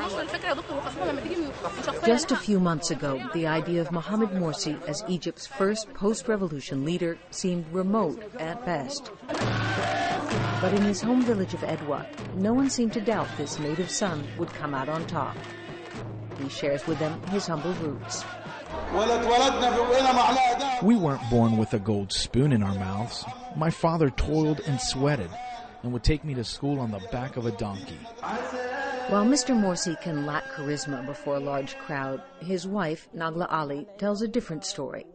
Just a few months ago, the idea of Mohamed Morsi as Egypt's first post-revolution leader seemed remote at best. But in his home village of Edwa, no one seemed to doubt this native son would come out on top. He shares with them his humble roots. We weren't born with a gold spoon in our mouths. My father toiled and sweated and would take me to school on the back of a donkey. While Mr. Morsi can lack charisma before a large crowd, his wife, Nagla Ali, tells a different story.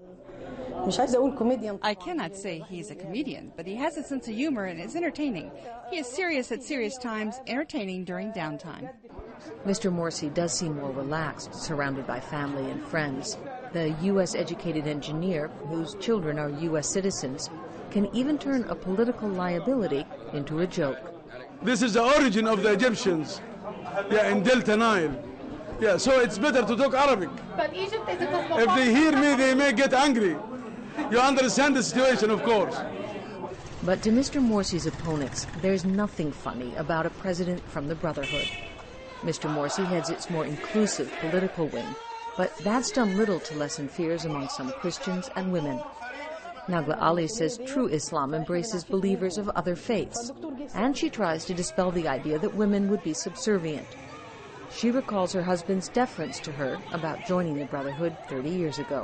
I cannot say he's a comedian, but he has a sense of humor and is entertaining. He is serious at serious times, entertaining during downtime. Mr. Morsi does seem more relaxed, surrounded by family and friends. The U.S.-educated engineer, whose children are U.S. citizens, can even turn a political liability into a joke. This is the origin of the Egyptians, in Delta Nile. So it's better to talk Arabic. But Egypt is a If they hear me, they may get angry. You understand the situation, of course. But to Mr. Morsi's opponents, there's nothing funny about a president from the Brotherhood. Mr. Morsi heads its more inclusive political wing, but that's done little to lessen fears among some Christians and women. Nagla Ali says true Islam embraces believers of other faiths, and she tries to dispel the idea that women would be subservient. She recalls her husband's deference to her about joining the Brotherhood 30 years ago.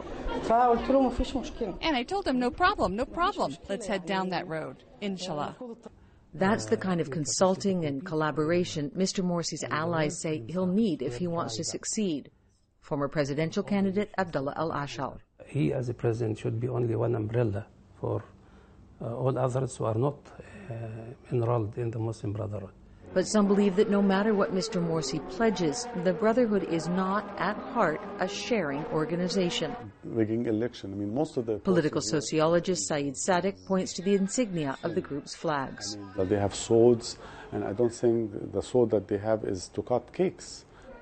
And I told him, no problem. Let's head down that road, inshallah. That's the kind of consulting and collaboration Mr. Morsi's allies say he'll need if he wants to succeed. Former presidential candidate Abdullah al-Ashal. He, as a president, should be only one umbrella for all others who are not enrolled in the Muslim Brotherhood. But some believe that no matter what Mr. Morsi pledges, the Brotherhood is not, at heart, a sharing organization. Rigging election. Most of the political sociologist Saeed Sadiq points to the insignia of the group's flags. They have swords, and I don't think the sword that they have is to cut cakes.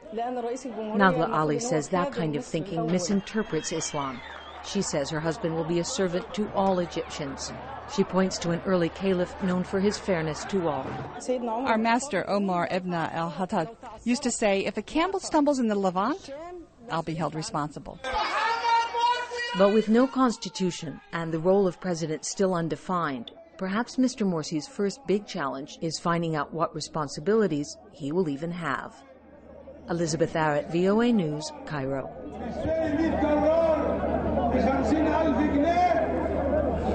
Nagla Ali says that kind of thinking misinterprets Islam. She says her husband will be a servant to all Egyptians. She points to an early caliph known for his fairness to all. Our master, Omar ibn al-Khattab, used to say, if a camel stumbles in the Levant, I'll be held responsible. But with no constitution and the role of president still undefined, perhaps Mr. Morsi's first big challenge is finding out what responsibilities he will even have. Elizabeth Arrett, VOA News, Cairo.